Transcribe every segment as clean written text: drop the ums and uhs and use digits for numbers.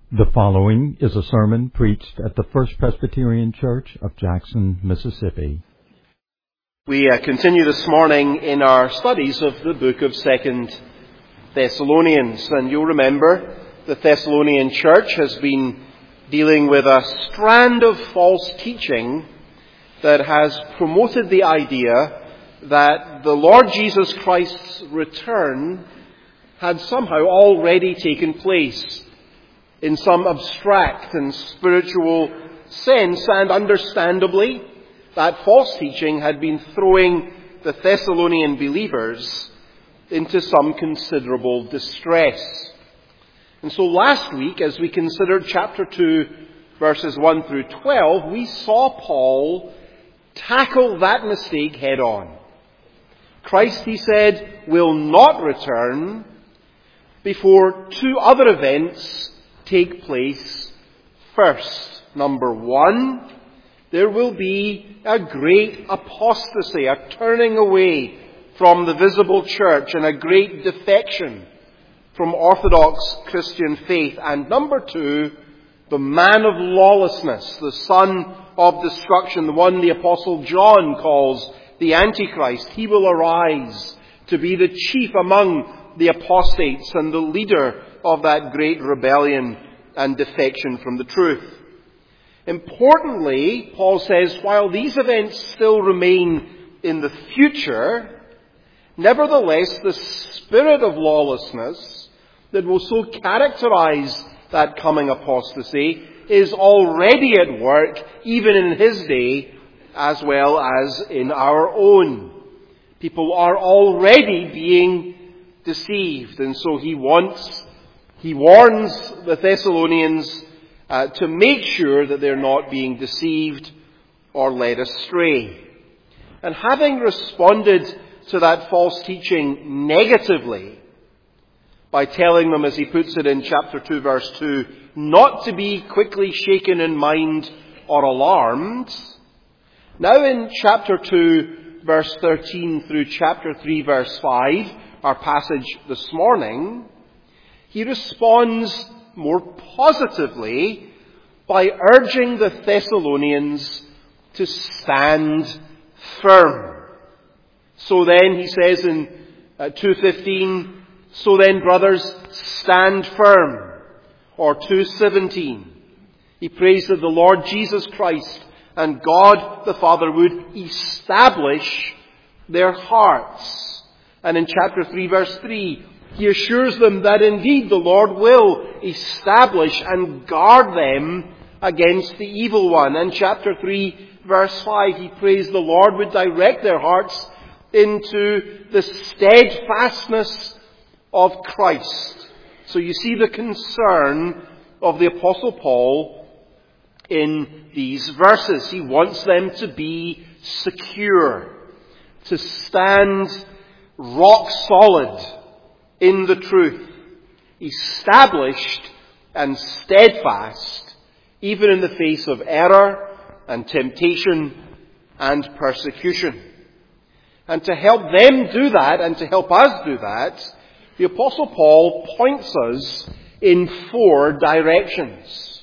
The following is a sermon preached at the First Presbyterian Church of Jackson, Mississippi. We continue this morning in our studies of the book of 2 Thessalonians. And you'll remember the Thessalonian church has been dealing with a strand of false teaching that has promoted the idea that the Lord Jesus Christ's return had somehow already taken place in some abstract and spiritual sense, and understandably, that false teaching had been throwing the Thessalonian believers into some considerable distress. And so last week, as we considered chapter 2, verses 1 through 12, we saw Paul tackle that mistake head on. Christ, he said, will not return before two other events take place first. Number one, there will be a great apostasy, a turning away from the visible church and a great defection from Orthodox Christian faith. And number two, the man of lawlessness, the son of destruction, the one the Apostle John calls the Antichrist, he will arise to be the chief among the apostates and the leader of that great rebellion and defection from the truth. Importantly, Paul says, while these events still remain in the future, nevertheless, the spirit of lawlessness that will so characterize that coming apostasy is already at work, even in his day, as well as in our own. People are already being deceived, and so he warns the Thessalonians to make sure that they're not being deceived or led astray. And having responded to that false teaching negatively by telling them, as he puts it in chapter 2, verse 2, not to be quickly shaken in mind or alarmed, now in chapter 2, verse 13 through chapter 3, verse 5, our passage this morning, he responds more positively by urging the Thessalonians to stand firm. So then, he says in 2:15, so then, brothers, stand firm. Or 2:17, he prays that the Lord Jesus Christ and God the Father would establish their hearts. And in chapter 3, verse 3, he assures them that indeed the Lord will establish and guard them against the evil one. And chapter 3, verse 5, he prays the Lord would direct their hearts into the steadfastness of Christ. So you see the concern of the Apostle Paul in these verses. He wants them to be secure, to stand rock solid in the truth, established and steadfast, even in the face of error and temptation and persecution. And to help them do that, and to help us do that, the Apostle Paul points us in 4 directions.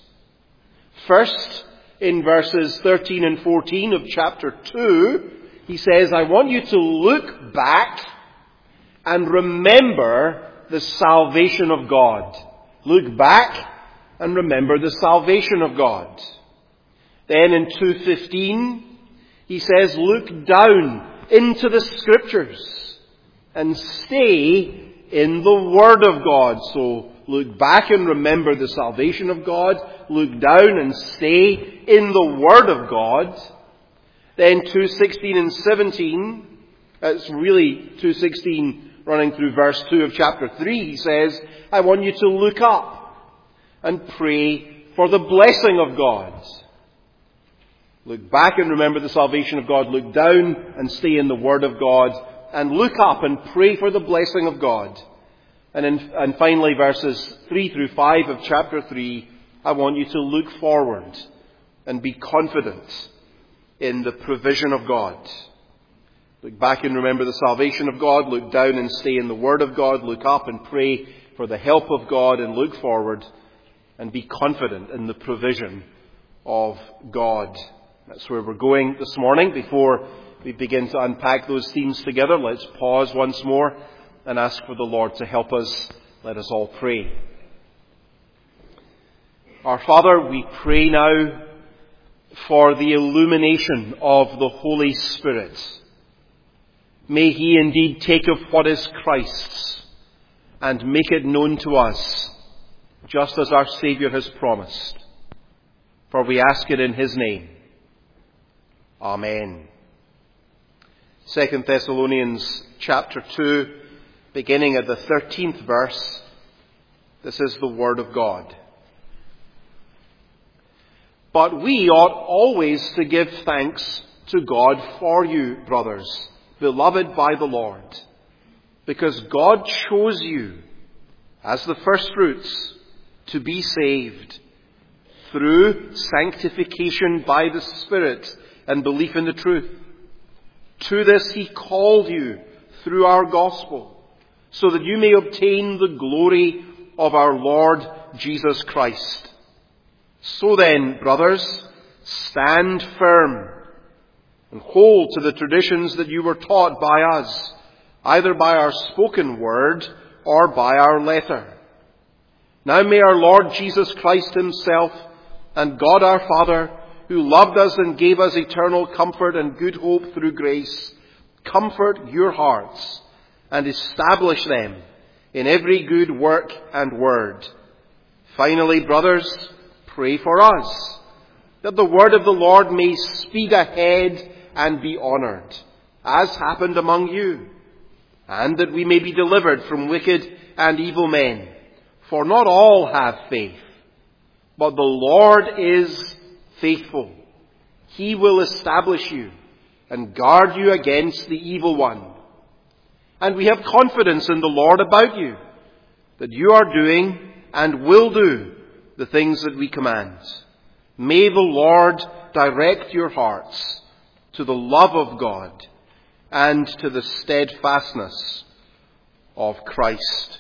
First, in verses 13 and 14 of chapter 2, he says, I want you to look back and remember the salvation of God. Look back and remember the salvation of God. Then in 2:15, he says, look down into the Scriptures and stay in the Word of God. So look back and remember the salvation of God. Look down and stay in the Word of God. Then 2:16 and 17, it's really 2:16 running through verse 2 of chapter 3, he says, I want you to look up and pray for the blessing of God. Look back and remember the salvation of God. Look down and stay in the Word of God. And look up and pray for the blessing of God. And finally, verses 3 through 5 of chapter 3, I want you to look forward and be confident in the provision of God. Look back and remember the salvation of God. Look down and stay in the Word of God. Look up and pray for the help of God, and look forward and be confident in the provision of God. That's where we're going this morning. Before we begin to unpack those themes together, let's pause once more and ask for the Lord to help us. Let us all pray. Our Father, we pray now for the illumination of the Holy Spirit. May He indeed take of what is Christ's and make it known to us, just as our Saviour has promised. For we ask it in His name. Amen. 2 Thessalonians chapter 2, beginning at the 13th verse. This is the Word of God. But we ought always to give thanks to God for you, brothers, beloved by the Lord, because God chose you as the firstfruits to be saved through sanctification by the Spirit and belief in the truth. To this He called you through our gospel, so that you may obtain the glory of our Lord Jesus Christ. So then, brothers, stand firm and hold to the traditions that you were taught by us, either by our spoken word or by our letter. Now may our Lord Jesus Christ Himself and God our Father, who loved us and gave us eternal comfort and good hope through grace, comfort your hearts and establish them in every good work and word. Finally, brothers, pray for us, that the word of the Lord may speed ahead and be honoured, as happened among you, and that we may be delivered from wicked and evil men. For not all have faith, but the Lord is faithful. He will establish you and guard you against the evil one. And we have confidence in the Lord about you, that you are doing and will do the things that we command. May the Lord direct your hearts to the love of God and to the steadfastness of Christ.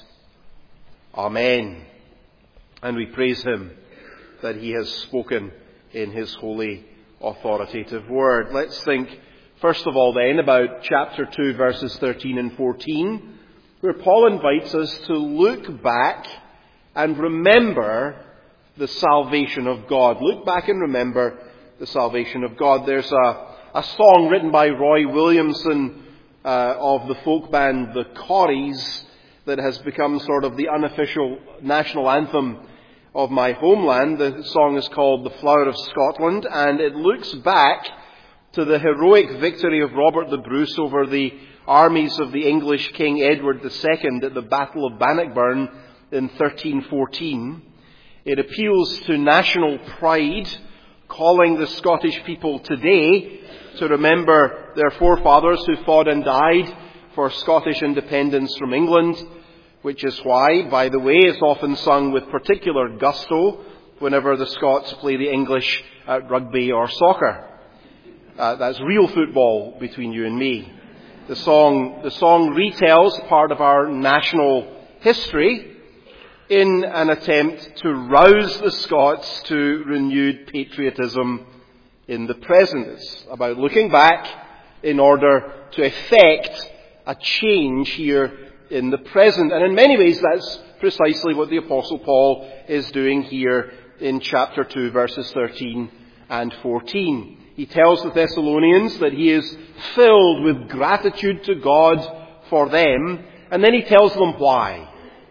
Amen. And we praise Him that He has spoken in His holy, authoritative word. Let's think, first of all then, about chapter 2, verses 13 and 14, where Paul invites us to look back and remember the salvation of God. Look back and remember the salvation of God. There's a song written by Roy Williamson of the folk band The Corries that has become sort of the unofficial national anthem of my homeland. The song is called The Flower of Scotland, and it looks back to the heroic victory of Robert the Bruce over the armies of the English King Edward II at the Battle of Bannockburn in 1314. It appeals to national pride, calling the Scottish people today to remember their forefathers who fought and died for Scottish independence from England, which is why, by the way, it's often sung with particular gusto whenever the Scots play the English at rugby or soccer. That's real football between you and me. The song retells part of our national history in an attempt to rouse the Scots to renewed patriotism in the present. It's about looking back in order to effect a change here in the present. And in many ways that's precisely what the Apostle Paul is doing here in chapter 2, verses 13 and 14. He tells the Thessalonians that he is filled with gratitude to God for them, and then he tells them why.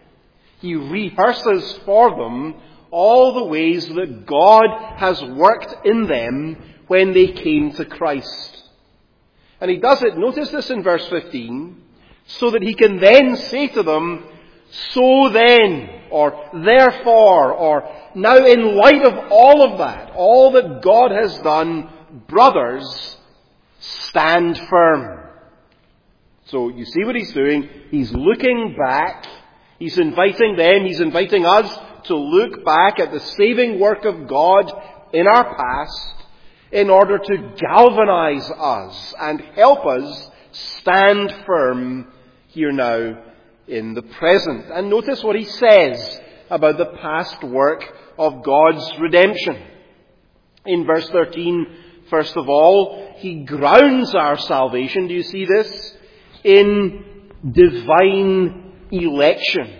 He rehearses for them all the ways that God has worked in them when they came to Christ. And he does it, notice this in verse 15, so that he can then say to them, so then, or therefore, or now in light of all of that, all that God has done, brothers, stand firm. So you see what he's doing? He's looking back. He's inviting them, he's inviting us to look back at the saving work of God in our past in order to galvanize us and help us stand firm here now in the present. And notice what he says about the past work of God's redemption. In verse 13, first of all, he grounds our salvation, do you see this? In divine election.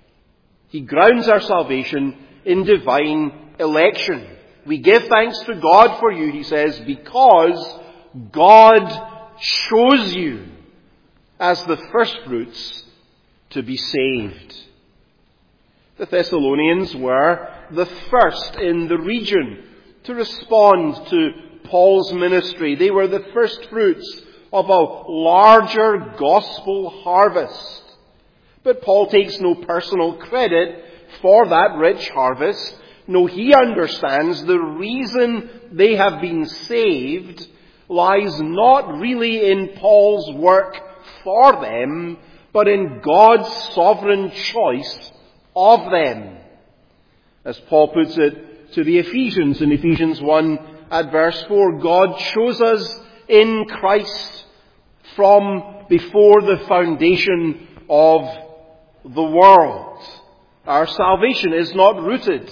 He grounds our salvation in divine election. We give thanks to God for you, he says, because God chose you as the firstfruits to be saved. The Thessalonians were the first in the region to respond to Paul's ministry. They were the firstfruits of a larger gospel harvest. But Paul takes no personal credit for that rich harvest. No, he understands the reason they have been saved lies not really in Paul's work for them, but in God's sovereign choice of them. As Paul puts it to the Ephesians in Ephesians 1 at verse 4, God chose us in Christ from before the foundation of the world. Our salvation is not rooted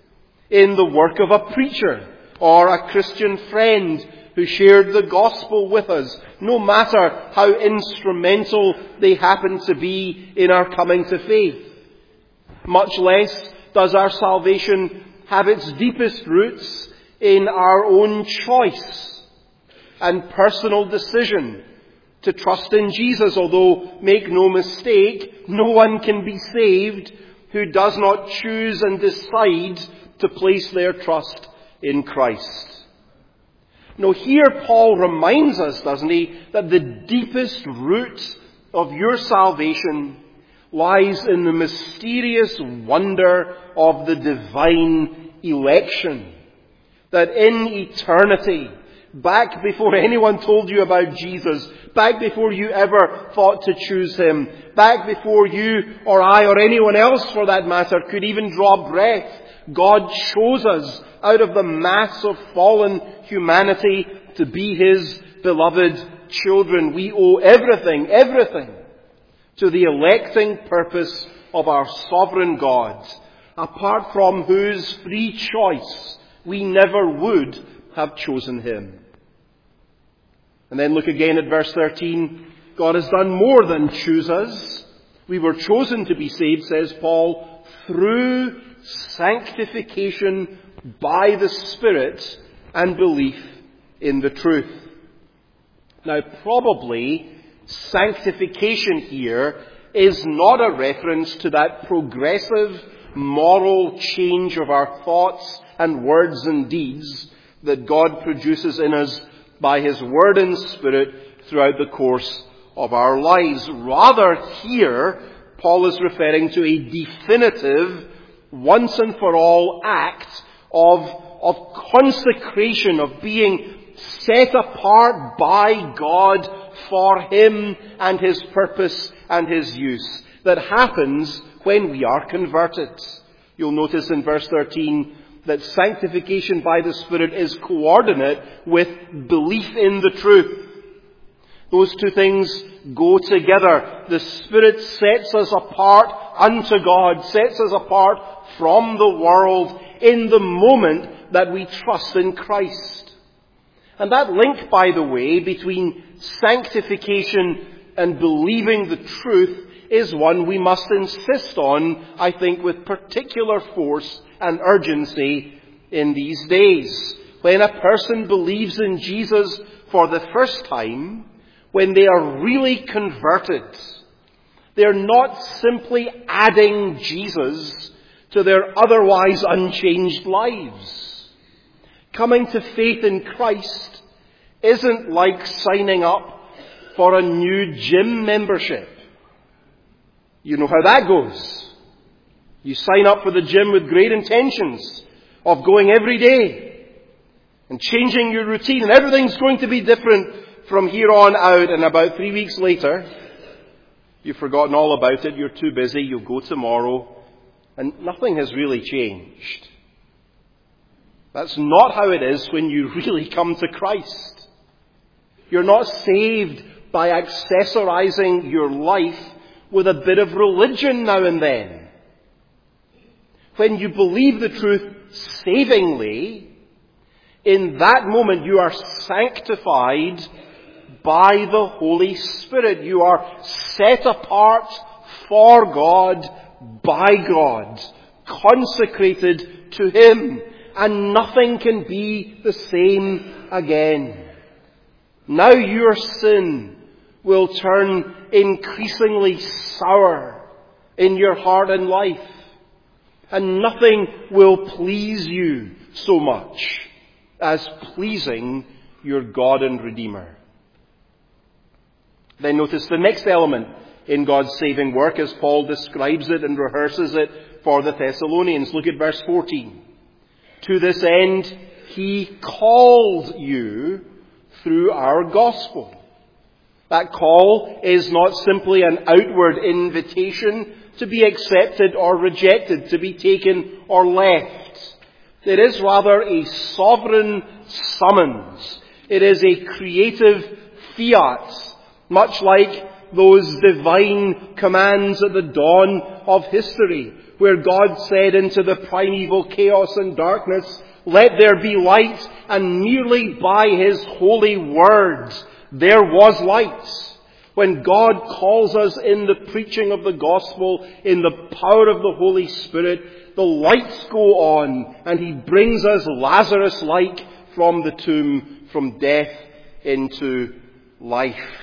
in the work of a preacher or a Christian friend who shared the gospel with us, no matter how instrumental they happen to be in our coming to faith. Much less does our salvation have its deepest roots in our own choice and personal decision to trust in Jesus, although, make no mistake, no one can be saved who does not choose and decide to place their trust in Christ. Now here Paul reminds us, doesn't he, that the deepest root of your salvation lies in the mysterious wonder of the divine election. That in eternity, back before anyone told you about Jesus, back before you ever thought to choose him, back before you or I or anyone else for that matter could even draw breath, God chose us out of the mass of fallen humanity to be his beloved children. We owe everything to the electing purpose of our sovereign God, apart from whose free choice we never would have chosen him. And then look again at verse 13. God has done more than choose us. We were chosen to be saved, says Paul, through sanctification by the Spirit and belief in the truth. Now, probably sanctification here is not a reference to that progressive moral change of our thoughts and words and deeds that God produces in us by his Word and Spirit throughout the course of our lives. Rather, here, Paul is referring to a definitive, once and for all act of consecration, of being set apart by God for him and his purpose and his use, that happens when we are converted. You'll notice in verse 13 that sanctification by the Spirit is coordinate with belief in the truth. Those two things go together. The Spirit sets us apart unto God, sets us apart from the world in the moment that we trust in Christ. And that link, by the way, between sanctification and believing the truth is one we must insist on, I think, with particular force and urgency in these days. When a person believes in Jesus for the first time, when they are really converted, they're not simply adding Jesus to their otherwise unchanged lives. Coming to faith in Christ isn't like signing up for a new gym membership. You know how that goes. You sign up for the gym with great intentions of going every day and changing your routine, and everything's going to be different from here on out. And about 3 weeks later, you've forgotten all about it, you're too busy, you'll go tomorrow, and nothing has really changed. That's not how it is when you really come to Christ. You're not saved by accessorizing your life with a bit of religion now and then. when you believe the truth savingly, in that moment you are sanctified by the Holy Spirit. You are set apart for God, by God, consecrated to Him, and nothing can be the same again. Now your sin will turn increasingly sour in your heart and life, and nothing will please you so much as pleasing your God and Redeemer. Then notice the next element in God's saving work as Paul describes it and rehearses it for the Thessalonians. Look at verse 14. To this end, He called you through our gospel. That call is not simply an outward invitation to be accepted or rejected, to be taken or left. It is rather a sovereign summons. It is a creative fiat, much like those divine commands at the dawn of history, where God said into the primeval chaos and darkness, "Let there be light," and merely by His holy word there was light. When God calls us in the preaching of the gospel, in the power of the Holy Spirit, the lights go on, and He brings us Lazarus-like from the tomb, from death into life.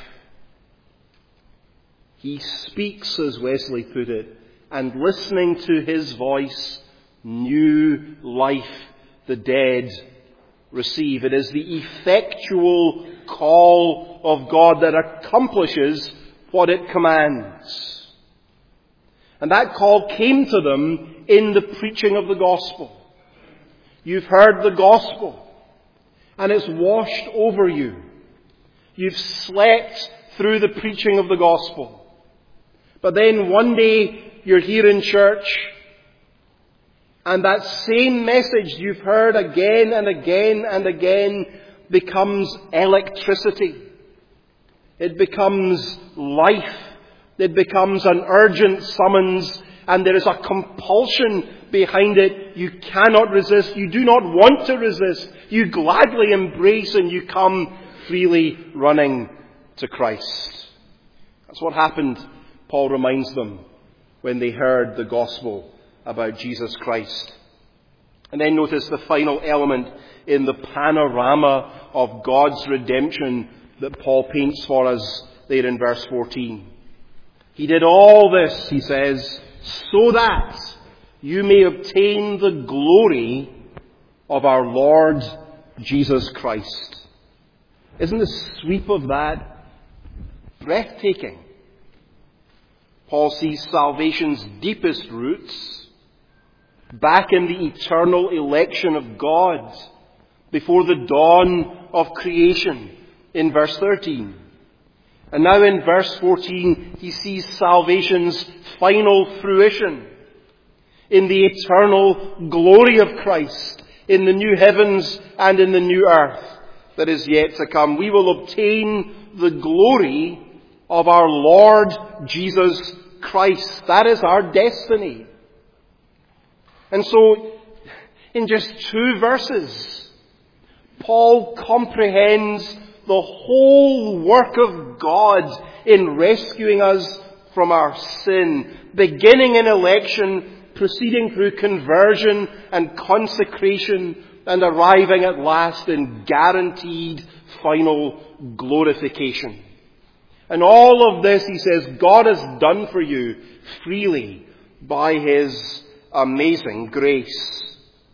He speaks, as Wesley put it, and listening to His voice, new life the dead receive. It is the effectual call of God that accomplishes what it commands. And that call came to them in the preaching of the gospel. You've heard the gospel, and it's washed over you. You've slept through the preaching of the gospel. But then one day you're here in church, and that same message you've heard again and again and again becomes electricity. It becomes life. It becomes an urgent summons, and there is a compulsion behind it. You cannot resist. You do not want to resist. You gladly embrace, and you come freely running to Christ. That's what happened, Paul reminds them, when they heard the gospel about Jesus Christ. And then notice the final element in the panorama of God's redemption that Paul paints for us there in verse 14. He did all this, he says, so that you may obtain the glory of our Lord Jesus Christ. Isn't the sweep of that breathtaking? Paul sees salvation's deepest roots back in the eternal election of God before the dawn of creation in verse 13. And now in verse 14, he sees salvation's final fruition in the eternal glory of Christ, in the new heavens and in the new earth that is yet to come. We will obtain the glory of our Lord Jesus Christ. That is our destiny. And so, in just 2 verses, Paul comprehends the whole work of God in rescuing us from our sin, beginning in election, proceeding through conversion and consecration, and arriving at last in guaranteed final glorification. And all of this, he says, God has done for you freely by His amazing grace.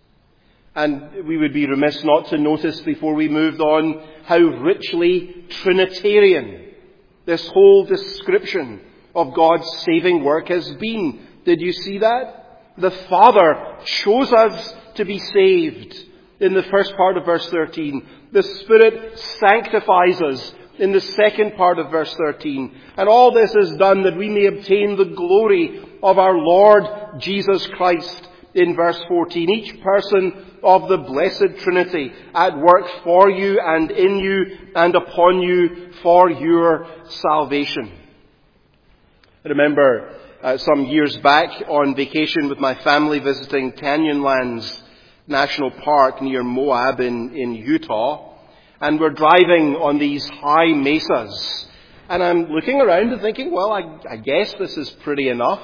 And we would be remiss not to notice before we moved on how richly Trinitarian this whole description of God's saving work has been. Did you see that? The Father chose us to be saved in the first part of verse 13. The Spirit sanctifies us in the second part of verse 13. And all this is done that we may obtain the glory of our Lord Jesus Christ in verse 14. Each person of the blessed Trinity at work for you and in you and upon you for your salvation. I remember some years back on vacation with my family visiting Canyonlands National Park near Moab in Utah. And we're driving on these high mesas. And I'm looking around and thinking, well, I guess this is pretty enough.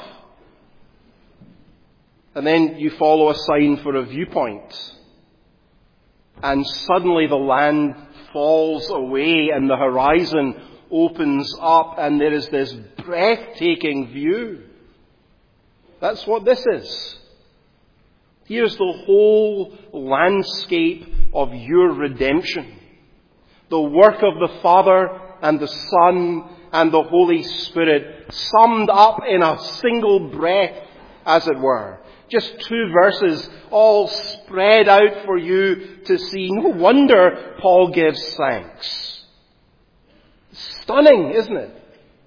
And then you follow a sign for a viewpoint. And suddenly the land falls away and the horizon opens up and there is this breathtaking view. That's what this is. Here's the whole landscape of your redemption. The work of the Father and the Son and the Holy Spirit summed up in a single breath, as it were. Just 2 verses all spread out for you to see. No wonder Paul gives thanks. Stunning, isn't it?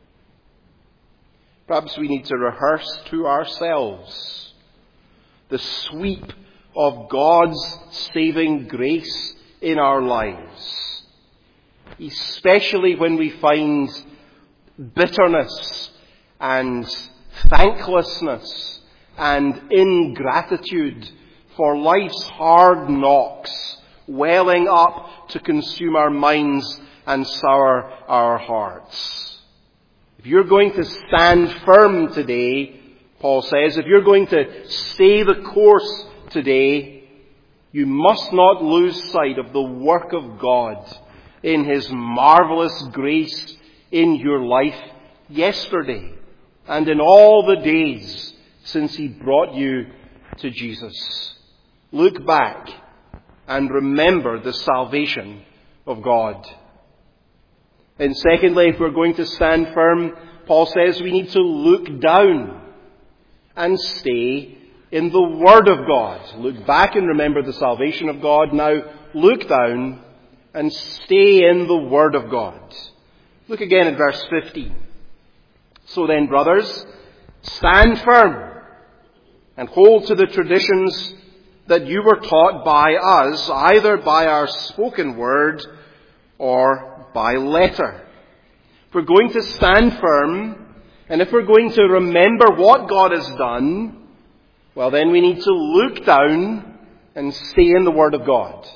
Perhaps we need to rehearse to ourselves the sweep of God's saving grace in our lives, especially when we find bitterness and thanklessness and ingratitude for life's hard knocks welling up to consume our minds and sour our hearts. If you're going to stand firm today, Paul says, if you're going to stay the course today, you must not lose sight of the work of God in His marvelous grace in your life yesterday and in all the days since He brought you to Jesus. Look back and remember the salvation of God. And secondly, if we're going to stand firm, Paul says we need to look down and stay in the Word of God. Look back and remember the salvation of God. Now look down and stay in the Word of God. Look again at verse 15. So then, brothers, stand firm and hold to the traditions that you were taught by us, either by our spoken word or by letter. If we're going to stand firm, and if we're going to remember what God has done, well then we need to look down and stay in the Word of God.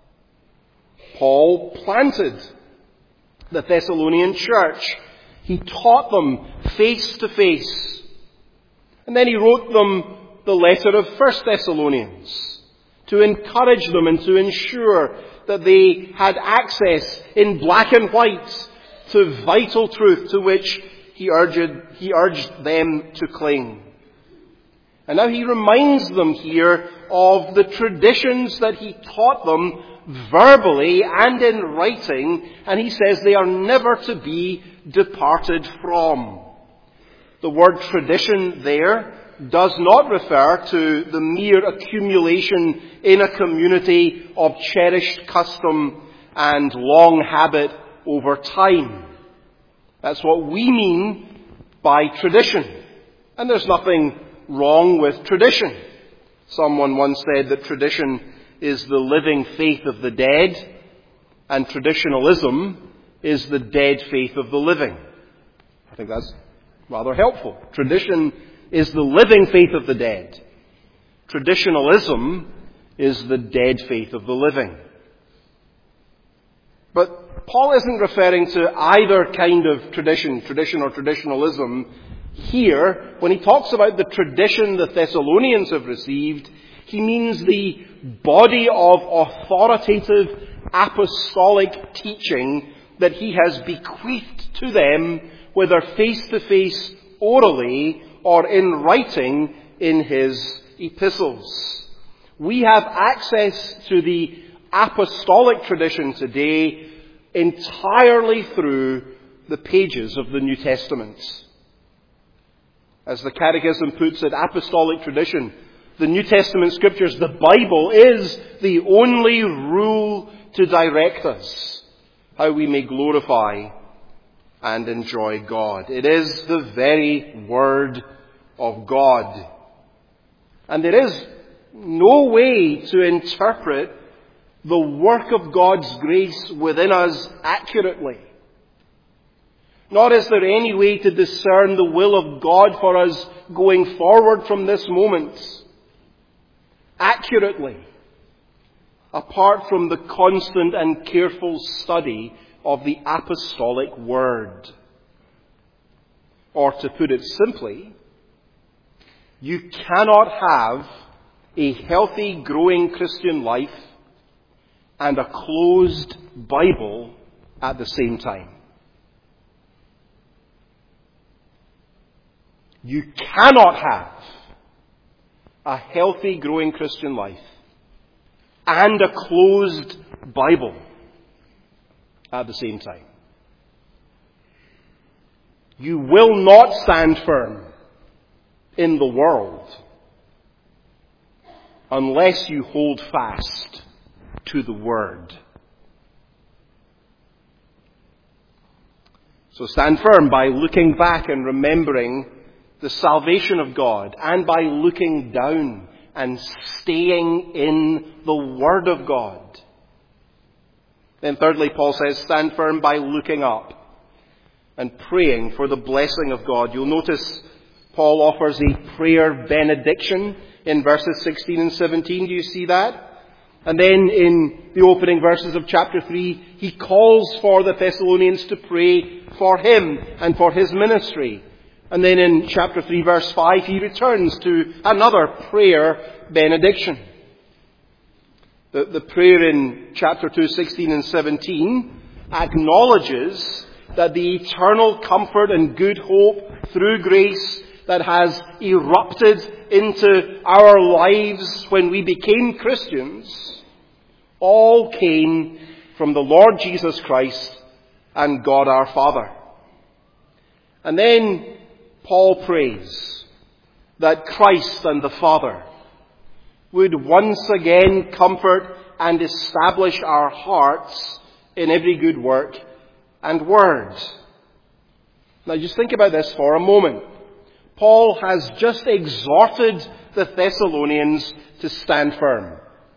Paul planted the Thessalonian church. He taught them face to face. And then he wrote them the letter of 1 Thessalonians to encourage them and to ensure that they had access in black and white to vital truth to which he urged them to cling. And now he reminds them here of the traditions that he taught them verbally and in writing, and he says they are never to be departed from. The word tradition there does not refer to the mere accumulation in a community of cherished custom and long habit over time. That's what we mean by tradition. And there's nothing wrong with tradition. Someone once said that tradition is the living faith of the dead, and traditionalism is the dead faith of the living. I think that's rather helpful. Tradition is the living faith of the dead. Traditionalism is the dead faith of the living. But Paul isn't referring to either kind of tradition or traditionalism here. When he talks about the tradition the Thessalonians have received, he means the body of authoritative apostolic teaching that he has bequeathed to them, whether face-to-face, orally, or in writing in his epistles. We have access to the apostolic tradition today entirely through the pages of the New Testament. As the Catechism puts it, apostolic tradition, the New Testament Scriptures, the Bible, is the only rule to direct us how we may glorify and enjoy God. It is the very Word of God. And there is no way to interpret the work of God's grace within us accurately. Nor is there any way to discern the will of God for us going forward from this moment accurately, apart from the constant and careful study of the apostolic word. Or to put it simply, you cannot have a healthy, growing Christian life and a closed Bible at the same time. You cannot have a healthy, growing Christian life and a closed Bible at the same time. You will not stand firm in the world unless you hold fast to the Word. So stand firm by looking back and remembering the salvation of God, and by looking down and staying in the Word of God. Then thirdly, Paul says, stand firm by looking up and praying for the blessing of God. You'll notice Paul offers a prayer benediction in verses 16 and 17. Do you see that? And then in the opening verses of chapter 3, he calls for the Thessalonians to pray for him and for his ministry. And then in chapter 3, verse 5, he returns to another prayer benediction. The prayer in chapter 2, 16 and 17 acknowledges that the eternal comfort and good hope through grace that has erupted into our lives when we became Christians all came from the Lord Jesus Christ and God our Father. And then Paul prays that Christ and the Father would once again comfort and establish our hearts in every good work and word. Now just think about this for a moment. Paul has just exhorted the Thessalonians to stand firm.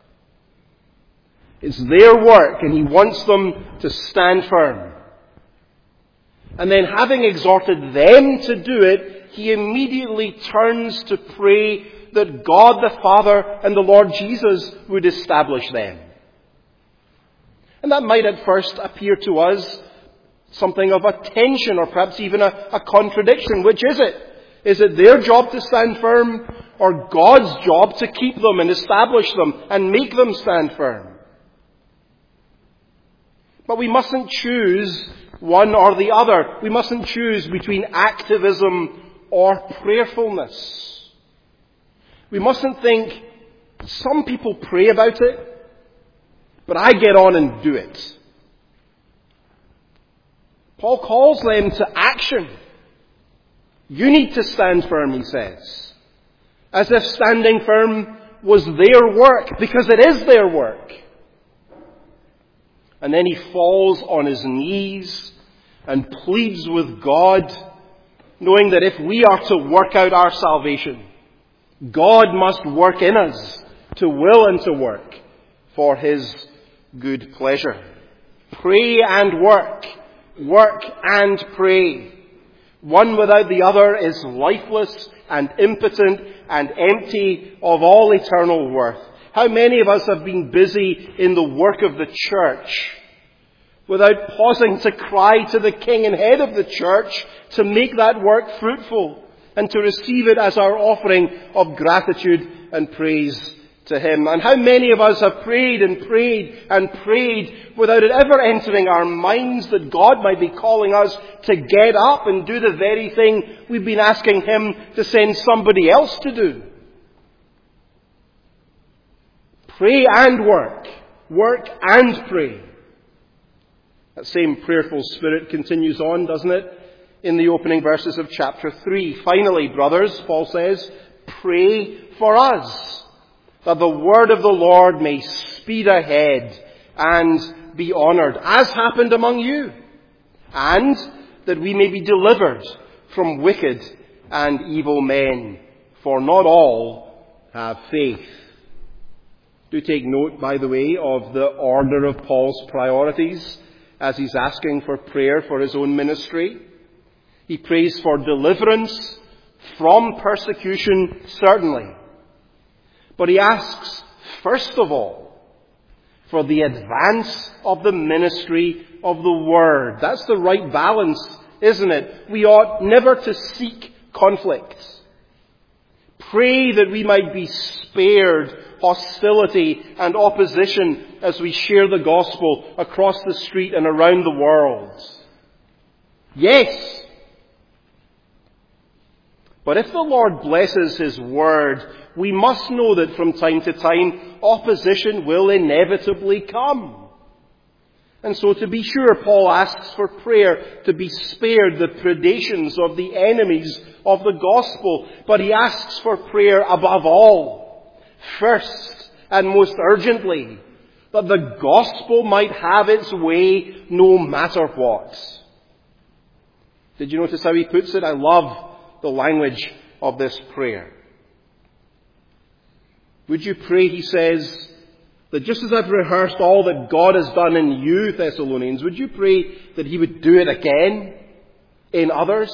It's their work and he wants them to stand firm. And then having exhorted them to do it, he immediately turns to pray that God the Father and the Lord Jesus would establish them. And that might at first appear to us something of a tension or perhaps even a contradiction. Which is it? Is it their job to stand firm or God's job to keep them and establish them and make them stand firm? But we mustn't choose one or the other. We mustn't choose between activism or prayerfulness. We mustn't think, some people pray about it, but I get on and do it. Paul calls them to action. You need to stand firm, he says. As if standing firm was their work, because it is their work. And then he falls on his knees and pleads with God, knowing that if we are to work out our salvation, God must work in us to will and to work for his good pleasure. Pray and work. Work and pray. One without the other is lifeless and impotent and empty of all eternal worth. How many of us have been busy in the work of the church without pausing to cry to the King and Head of the church to make that work fruitful and to receive it as our offering of gratitude and praise to him? And how many of us have prayed and prayed and prayed without it ever entering our minds that God might be calling us to get up and do the very thing we've been asking him to send somebody else to do? Pray and work. Work and pray. That same prayerful spirit continues on, doesn't it? In the opening verses of chapter 3. Finally, brothers, Paul says, pray for us, that the word of the Lord may speed ahead and be honored, as happened among you, and that we may be delivered from wicked and evil men, for not all have faith. Do take note, by the way, of the order of Paul's priorities as he's asking for prayer for his own ministry. He prays for deliverance from persecution, certainly. But he asks, first of all, for the advance of the ministry of the Word. That's the right balance, isn't it? We ought never to seek conflict. Pray that we might be spared hostility and opposition as we share the gospel across the street and around the world. Yes. But if the Lord blesses His Word, we must know that from time to time, opposition will inevitably come. And so to be sure, Paul asks for prayer to be spared the predations of the enemies of the gospel. But he asks for prayer above all, first and most urgently, that the gospel might have its way no matter what. Did you notice how he puts it? I love the language of this prayer. Would you pray, he says, that just as I've rehearsed all that God has done in you, Thessalonians, would you pray that He would do it again in others?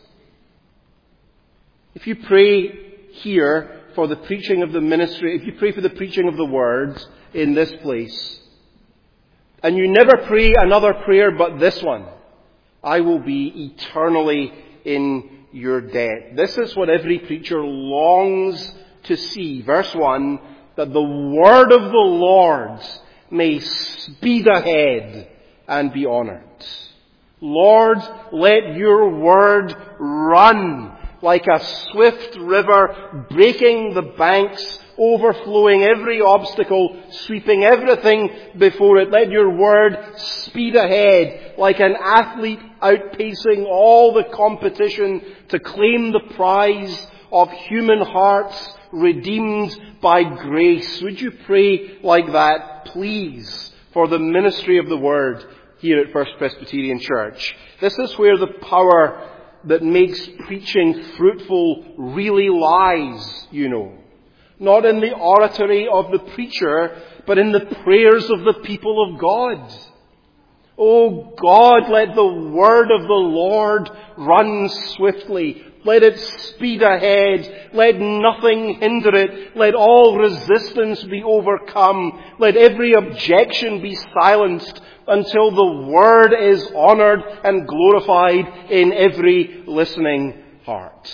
If you pray here for the preaching of the ministry, if you pray for the preaching of the Word in this place, and you never pray another prayer but this one, I will be eternally in your debt. This is what every preacher longs to see. Verse 1, that the word of the Lord may speed ahead and be honored. Lord, let your word run like a swift river, breaking the banks, overflowing every obstacle, sweeping everything before it. Let your word speed ahead like an athlete outpacing all the competition to claim the prize of human hearts redeemed by grace. Would you pray like that, please, for the ministry of the Word here at First Presbyterian Church? This is where the power that makes preaching fruitful really lies, you know. Not in the oratory of the preacher, but in the prayers of the people of God. Oh God, let the word of the Lord run swiftly. Let it speed ahead. Let nothing hinder it. Let all resistance be overcome. Let every objection be silenced until the word is honored and glorified in every listening heart.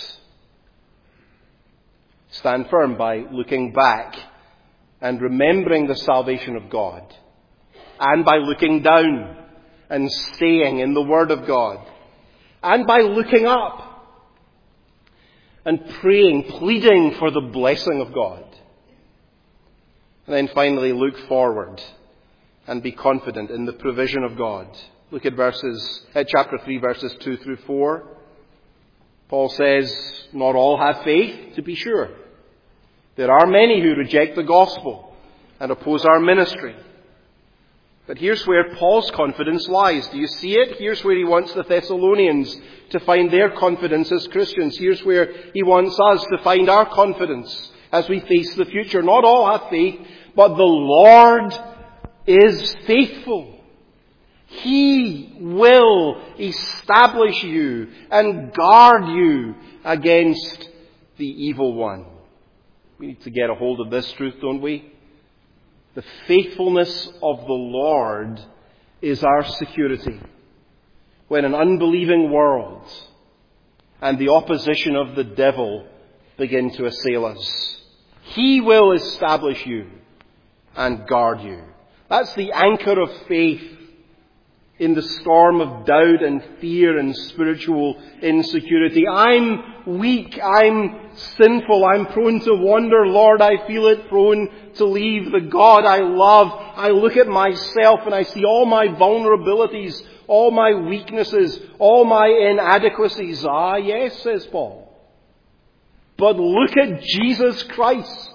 Stand firm by looking back and remembering the salvation of God, and by looking down and staying in the Word of God, and by looking up and praying, pleading for the blessing of God. And then finally, look forward and be confident in the provision of God. Look at chapter 3, verses 2 through 4. Paul says, not all have faith, to be sure. There are many who reject the gospel and oppose our ministry. But here's where Paul's confidence lies. Do you see it? Here's where he wants the Thessalonians to find their confidence as Christians. Here's where he wants us to find our confidence as we face the future. Not all have faith, but the Lord is faithful. He will establish you and guard you against the evil one. We need to get a hold of this truth, don't we? The faithfulness of the Lord is our security when an unbelieving world and the opposition of the devil begin to assail us. He will establish you and guard you. That's the anchor of faith in the storm of doubt and fear and spiritual insecurity. I'm weak, I'm sinful, I'm prone to wander. Lord, I feel it, prone to leave the God I love. I look at myself and I see all my vulnerabilities, all my weaknesses, all my inadequacies. Ah, yes, says Paul. But look at Jesus Christ.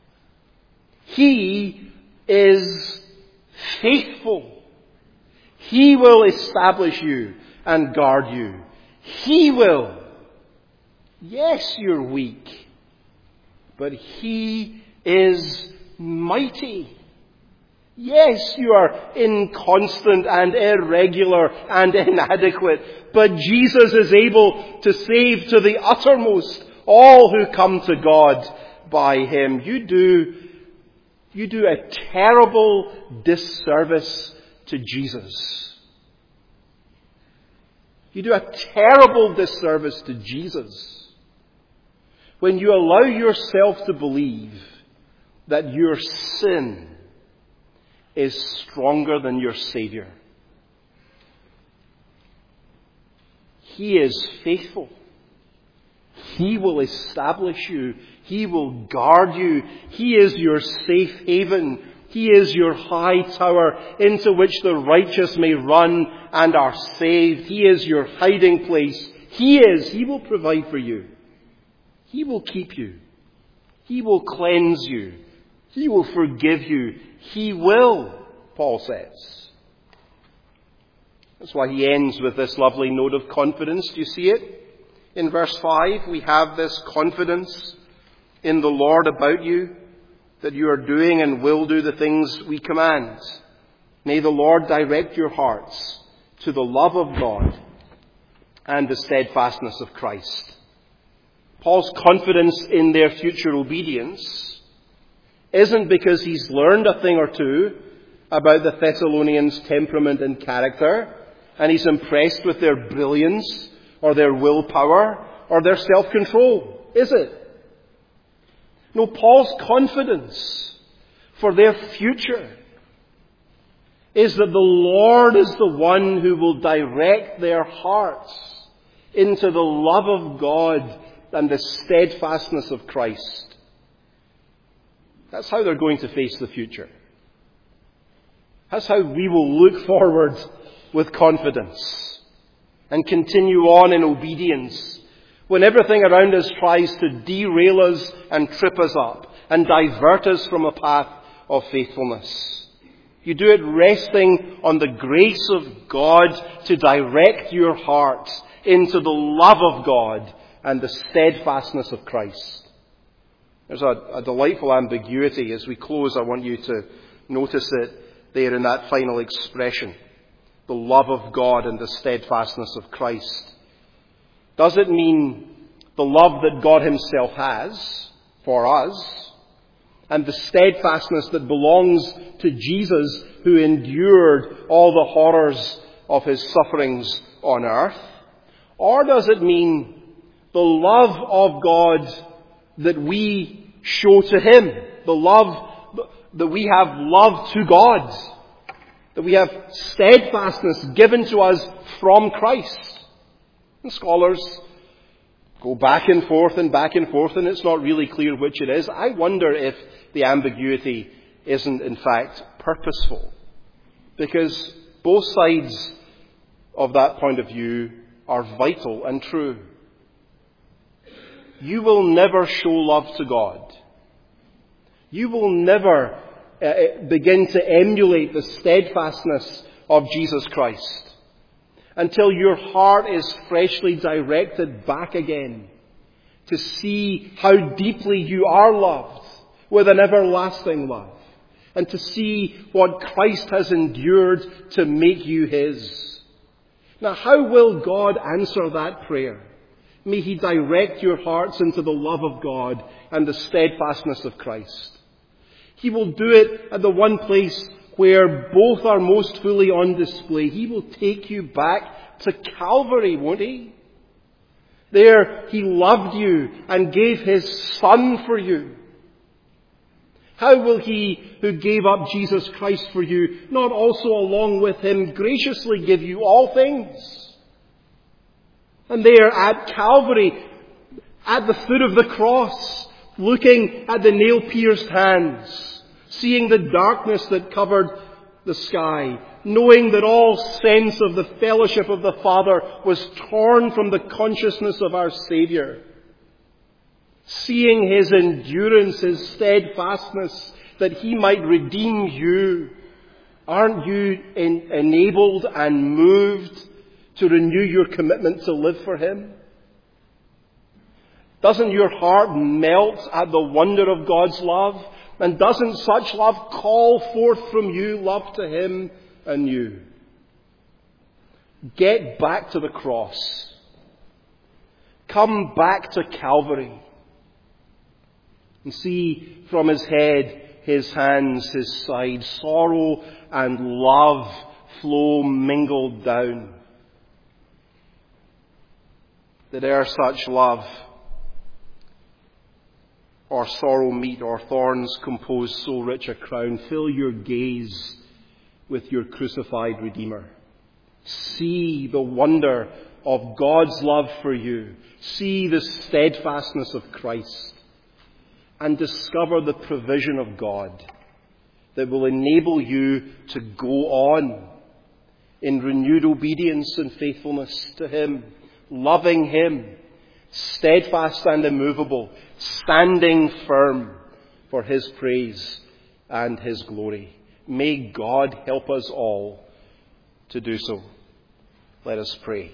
He is faithful. He will establish you and guard you. He will. Yes, you're weak, but He is mighty. Yes, you are inconstant and irregular and inadequate, but Jesus is able to save to the uttermost all who come to God by Him. You do a terrible disservice to Jesus. You do a terrible disservice to Jesus when you allow yourself to believe that your sin is stronger than your Savior. He is faithful. He will establish you. He will guard you. He is your safe haven. He is your high tower into which the righteous may run and are saved. He is your hiding place. He will provide for you. He will keep you. He will cleanse you. He will forgive you. He will, Paul says. That's why he ends with this lovely note of confidence. Do you see it? In verse 5, we have this confidence in the Lord about you, that you are doing and will do the things we command. May the Lord direct your hearts to the love of God and the steadfastness of Christ. Paul's confidence in their future obedience isn't because he's learned a thing or two about the Thessalonians' temperament and character, and he's impressed with their brilliance or their willpower or their self-control, is it? No, Paul's confidence for their future is that the Lord is the one who will direct their hearts into the love of God and the steadfastness of Christ. That's how they're going to face the future. That's how we will look forward with confidence and continue on in obedience when everything around us tries to derail us and trip us up and divert us from a path of faithfulness. You do it resting on the grace of God to direct your heart into the love of God and the steadfastness of Christ. There's a delightful ambiguity. As we close, I want you to notice it there in that final expression. The love of God and the steadfastness of Christ. Does it mean the love that God Himself has for us and the steadfastness that belongs to Jesus, who endured all the horrors of His sufferings on earth? Or does it mean the love of God that we show to Him? The love that we have love to God. That we have steadfastness given to us from Christ. And scholars go back and forth, and it's not really clear which it is. I wonder if the ambiguity isn't in fact purposeful. Because both sides of that point of view are vital and true. You will never show love to God. You will never begin to emulate the steadfastness of Jesus Christ until your heart is freshly directed back again to see how deeply you are loved with an everlasting love, and to see what Christ has endured to make you His. Now, how will God answer that prayer? May He direct your hearts into the love of God and the steadfastness of Christ. He will do it at the one place where both are most fully on display. He will take you back to Calvary, won't He? There He loved you and gave His Son for you. How will He who gave up Jesus Christ for you not also along with Him graciously give you all things? And there at Calvary, at the foot of the cross, looking at the nail-pierced hands, seeing the darkness that covered the sky, knowing that all sense of the fellowship of the Father was torn from the consciousness of our Saviour, seeing His endurance, His steadfastness, that He might redeem you. Aren't you enabled and moved to renew your commitment to live for Him? Doesn't your heart melt at the wonder of God's love? And doesn't such love call forth from you love to him anew? Get back to the cross. Come back to Calvary. And see from his head, his hands, his side, sorrow and love flow mingled down. That ere such love or sorrow meet, or thorns compose so rich a crown, fill your gaze with your crucified Redeemer. See the wonder of God's love for you. See the steadfastness of Christ. And discover the provision of God that will enable you to go on in renewed obedience and faithfulness to him, loving him, steadfast and immovable, standing firm for his praise and his glory. May God help us all to do so. Let us pray.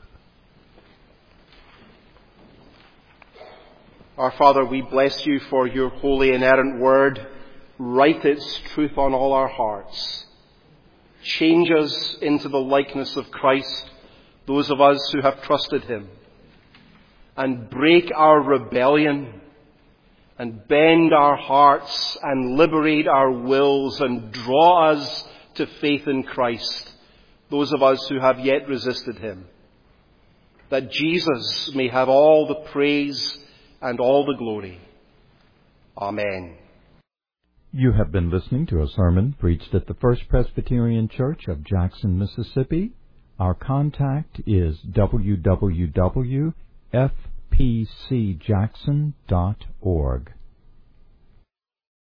Our Father, we bless you for your holy inerrant word. Write its truth on all our hearts. Change us into the likeness of Christ, those of us who have trusted him. And break our rebellion, and bend our hearts, and liberate our wills, and draw us to faith in Christ, those of us who have yet resisted him. That Jesus may have all the praise and all the glory. Amen. You have been listening to a sermon preached at the First Presbyterian Church of Jackson, Mississippi. Our contact is www.fpcjackson.org.